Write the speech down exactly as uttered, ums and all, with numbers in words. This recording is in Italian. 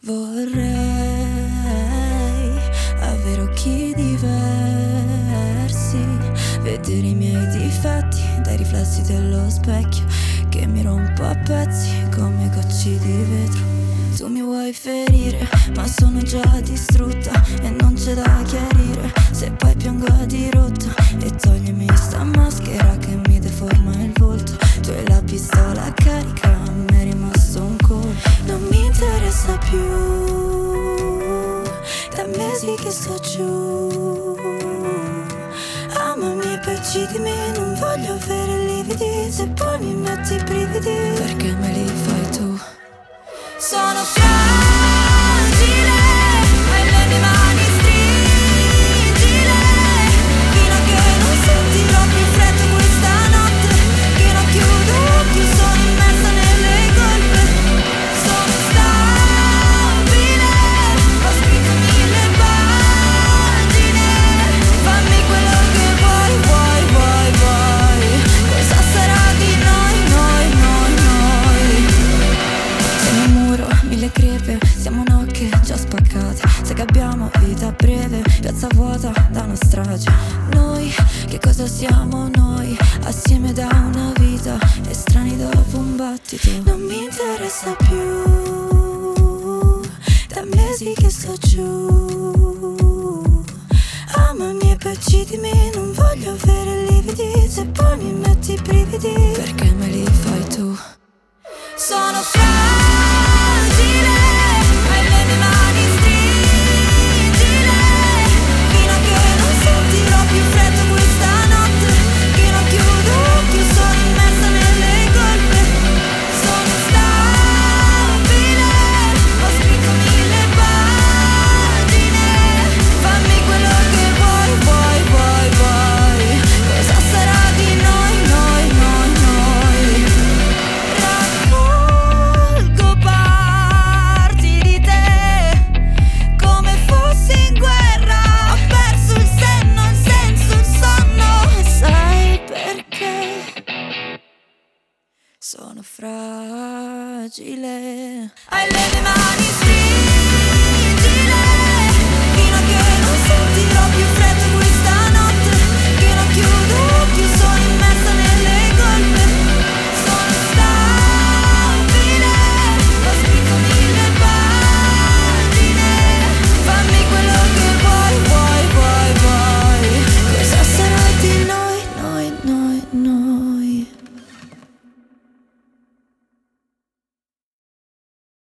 Vorrei avere occhi diversi, vedere i miei difetti dai riflessi dello specchio che mi rompo a pezzi come gocce di vetro. Tu mi vuoi ferire, ma sono già distrutta e non c'è da chiarire. Se poi piango a dirotto e toglimi sta maschera che mi deforma il volto. Tu hai la pistola carica, a me è rimasto un colpo. Non mi interessa più, da mesi che sto giù. Amami e poi uccidimi, non voglio avere lividi. Se poi mi metti i brividi, perché me li fai tu? Sono fragile, hai le mie mani stringile, fino a che non sentirò più freddo questa notte, che non chiudo più, sono immersa nelle colpe. Sono stabile, ho scritto mille pagine, fammi quello che vuoi, vuoi, vuoi, vuoi. Cosa sarà di noi, noi, noi, noi? Siamo un muro, mille crepe, siamo nocche già spaccate. Se che abbiamo vita breve, piazza vuota da una strage. Noi, che cosa siamo noi? Assieme da una vita, estranei dopo un battito. Non mi interessa più, da mesi che sto giù. Amami e poi uccidimi, non voglio avere lividi. Se poi mi metti i brividi, perché me li fai tu? Sono fragile, hai le mie mani stringile, fino a che non sentirò più freddo questa notte, che non chiudo più, sono immersa nelle colpe. Sono stabile, ho scritto mille pagine, fammi quello che vuoi, vuoi, vuoi, vuoi. Cosa sarà di noi, noi, noi, noi? Raccolgo parti di te, come fossi in guerra. Ho perso il senno, il senso, il sonno. E sai perché? Sono fragile. Hai le mie mani stringate,